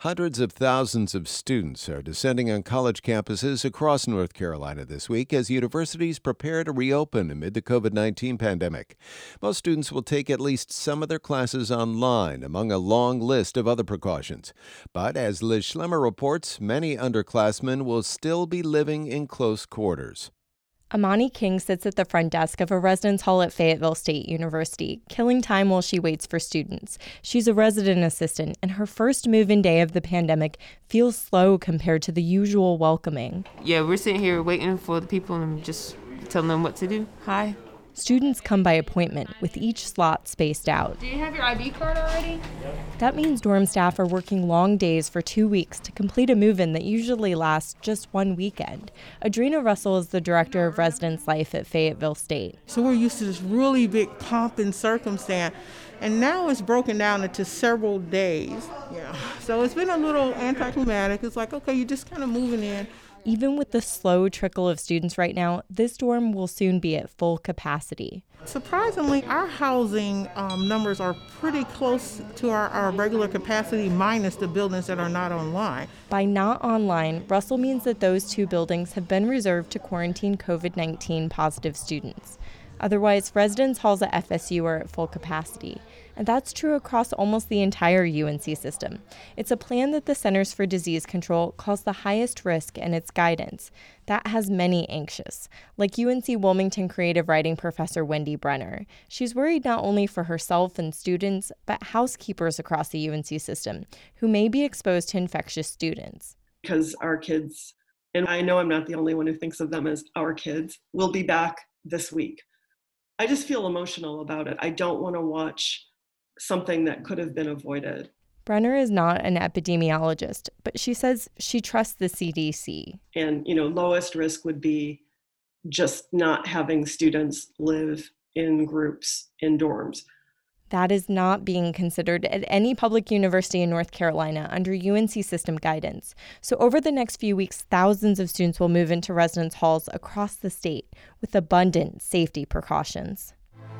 Hundreds of thousands of students are descending on college campuses across North Carolina this week as universities prepare to reopen amid the COVID-19 pandemic. Most students will take at least some of their classes online, among a long list of other precautions. But as Liz Schlemmer reports, many underclassmen will still be living in close quarters. Amani King sits at the front desk of a residence hall at Fayetteville State University, killing time while she waits for students. She's a resident assistant, and her first move-in day of the pandemic feels slow compared to the usual welcoming. Yeah, we're sitting here waiting for the people and just telling them what to do. Hi. Students come by appointment, with each slot spaced out. Do you have your IB card already? That means dorm staff are working long days for 2 weeks to complete a move-in that usually lasts just one weekend. Adrena Russell is the director of residence life at Fayetteville State. So we're used to this really big pomp and circumstance, and now it's broken down into several days. So it's been a little anticlimactic. It's like, okay, you're just kind of moving in. Even with the slow trickle of students right now, this dorm will soon be at full capacity. Surprisingly, our housing numbers are pretty close to our regular capacity, minus the buildings that are not online. By not online, Russell means that those two buildings have been reserved to quarantine COVID-19 positive students. Otherwise, residence halls at FSU are at full capacity. And that's true across almost the entire UNC system. It's a plan that the Centers for Disease Control calls the highest risk in its guidance. That has many anxious, like UNC Wilmington creative writing professor Wendy Brenner. She's worried not only for herself and students, but housekeepers across the UNC system who may be exposed to infectious students. Because our kids, and I know I'm not the only one who thinks of them as our kids, will be back this week. I just feel emotional about it. I don't want to watch something that could have been avoided. Brenner is not an epidemiologist, but she says she trusts the CDC. And, lowest risk would be just not having students live in groups in dorms. That is not being considered at any public university in North Carolina under UNC system guidance. So over the next few weeks, thousands of students will move into residence halls across the state with abundant safety precautions.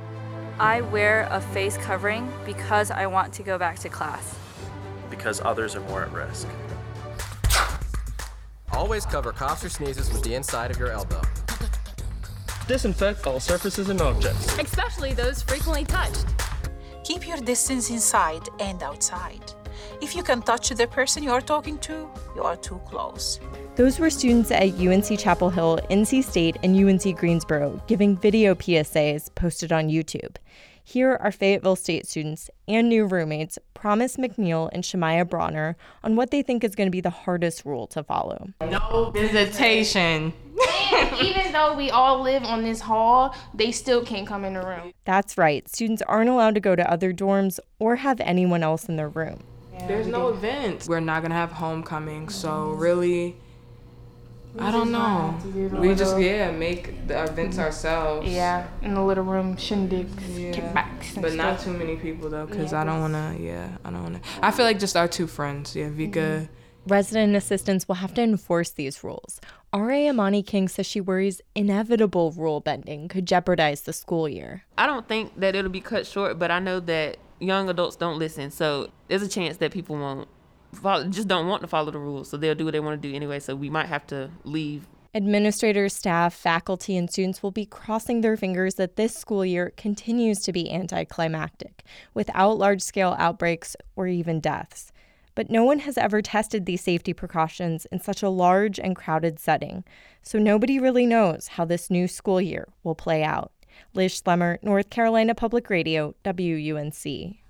I wear a face covering because I want to go back to class. Because others are more at risk. Always cover coughs or sneezes with the inside of your elbow. Disinfect all surfaces and objects, especially those frequently touched. Keep your distance inside and outside. If you can touch the person you are talking to, you are too close. Those were students at UNC Chapel Hill, NC State, and UNC Greensboro giving video PSAs posted on YouTube. Here are Fayetteville State students and new roommates Promise McNeil and Shemaya Bronner on what they think is going to be the hardest rule to follow. No visitation. And even though we all live on this hall, they still can't come in the room. That's right. Students aren't allowed to go to other dorms or have anyone else in their room. There's no events. We're not going to have homecoming, so really, I don't know. We just, make the events ourselves. Yeah, in the little room, shindigs, kickbacks, but not too many people, though, because I don't want to, I feel like just our two friends, Vika. Resident assistants will have to enforce these rules. R.A. Amani King says she worries inevitable rule bending could jeopardize the school year. I don't think that it'll be cut short, but I know that young adults don't listen, so there's a chance that people don't want to follow the rules, so they'll do what they want to do anyway, so we might have to leave. Administrators, staff, faculty, and students will be crossing their fingers that this school year continues to be anticlimactic, without large-scale outbreaks or even deaths. But no one has ever tested these safety precautions in such a large and crowded setting, so nobody really knows how this new school year will play out. Liz Schlemmer, North Carolina Public Radio, WUNC.